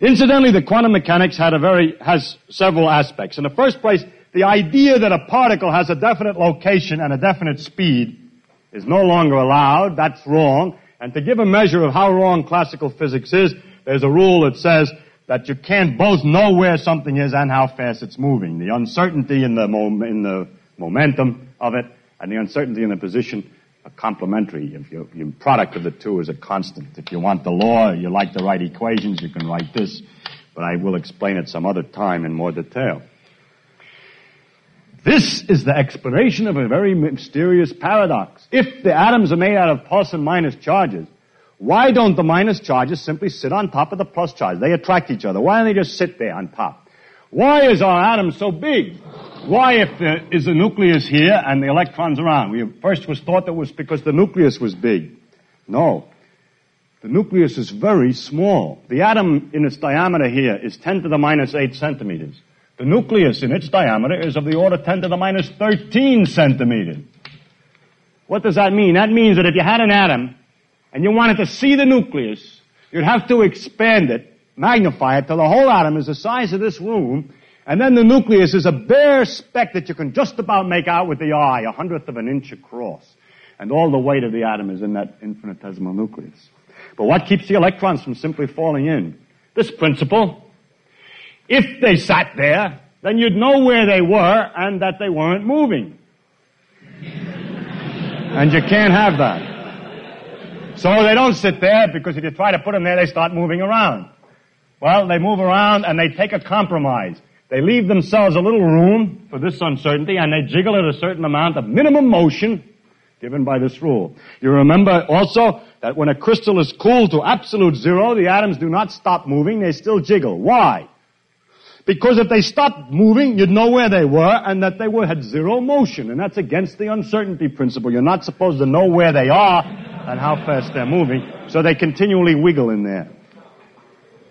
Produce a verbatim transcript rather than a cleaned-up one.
Incidentally, the quantum mechanics had a very, has several aspects. In the first place, the idea that a particle has a definite location and a definite speed is no longer allowed. That's wrong. And to give a measure of how wrong classical physics is, there's a rule that says that you can't both know where something is and how fast it's moving. The uncertainty in the, mom- in the momentum of it and the uncertainty in the position are complementary. If your product of the two is a constant. If you want the law, you like to write equations, you can write this. But I will explain it some other time in more detail. This is the explanation of a very mysterious paradox. If the atoms are made out of plus and minus charges, why don't the minus charges simply sit on top of the plus charge? They attract each other. Why don't they just sit there on top? Why is our atom so big? Why, if there is a nucleus here and the electrons around? We first was thought that it was because the nucleus was big. No. The nucleus is very small. The atom in its diameter here is ten to the minus eight centimeters. The nucleus in its diameter is of the order ten to the minus thirteen centimeters. What does that mean? That means that if you had an atom and you wanted to see the nucleus, you'd have to expand it, magnify it till the whole atom is the size of this room, and then the nucleus is a bare speck that you can just about make out with the eye, a hundredth of an inch across. And all the weight of the atom is in that infinitesimal nucleus. But what keeps the electrons from simply falling in? This principle. If they sat there, then you'd know where they were and that they weren't moving. And you can't have that. So they don't sit there, because if you try to put them there, they start moving around. Well, they move around and they take a compromise. They leave themselves a little room for this uncertainty, and they jiggle at a certain amount of minimum motion given by this rule. You remember also that when a crystal is cooled to absolute zero, the atoms do not stop moving, they still jiggle. Why? Because if they stopped moving, you'd know where they were and that they were had zero motion, and that's against the uncertainty principle. You're not supposed to know where they are and how fast they're moving, so they continually wiggle in there.